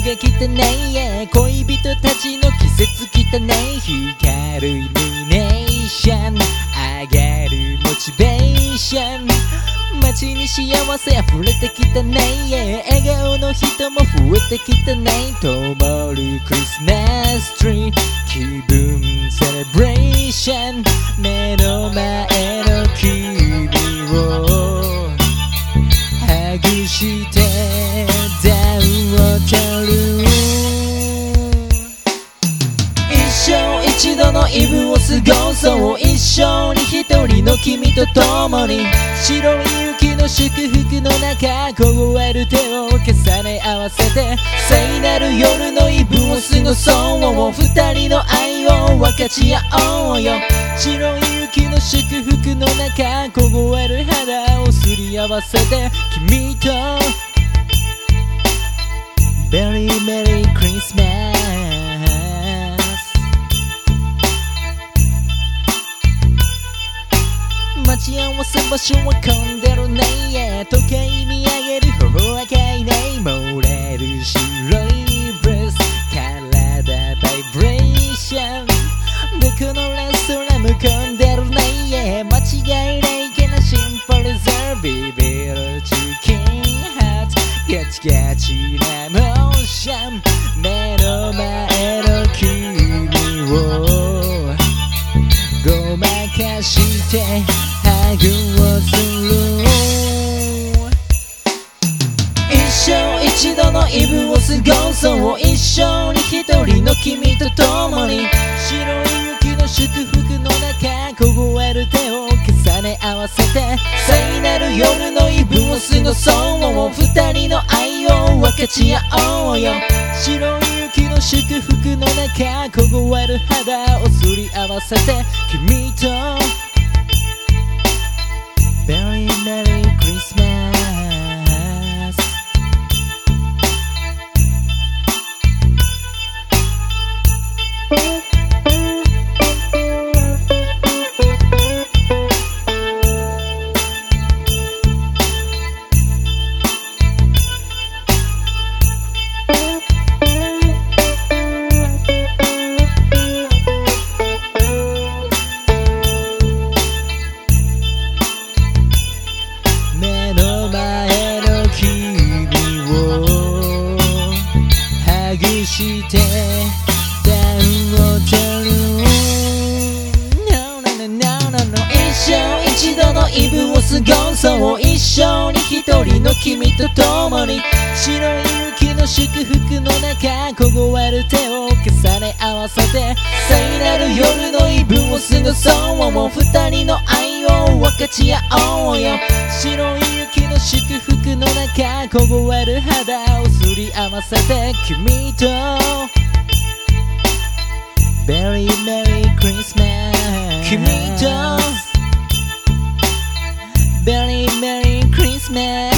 が汚い恋人たちの季節汚い光るイルミネーション上がるモチベーション街に幸せ溢れて汚い笑顔の人も増えて汚い灯るクリスマスツリー気分セレブレーション目の前の君をハグして暖を取る一生一度のイブを過ごそう一生に一人の君と共に白い雪の祝福の中凍える手を重ね合わせて聖なる夜のイブを過ごそう二人の愛を分かち合おうよ白い雪の祝福の中凍える肌をすり合わせて君とベリーメリークリスマス待ち合わせ場所は混んでるね時計見上げる頬赤いね漏れる白いブレス体バイブレーション僕のレストランも混んでるね間違いないけどシンプルザビビるチキンハートガチガチなモーション目の前の君をごまかしてハグをする一生一度のイブを過ごそう一生に一人の君と共に白い雪の祝福の中凍える手を重ね合わせて聖なる夜のイブを過ごそう二人の愛を分かち合おうよ白い雪の祝福の中凍える肌をすり合わせて君とVery Merry Christmasして暖を取る No, no, no, no, no, no 一生一度のイブを過ごそう一生に一人の君と共に白い雪の祝福の中凍える手を重ね合わせて聖なる夜のイブを過ごそう二人の愛を分かち合おうよ白い雪の祝福の中凍える肌をすり合わせて君とVery Merry Christmas 君と Very Merry Christmas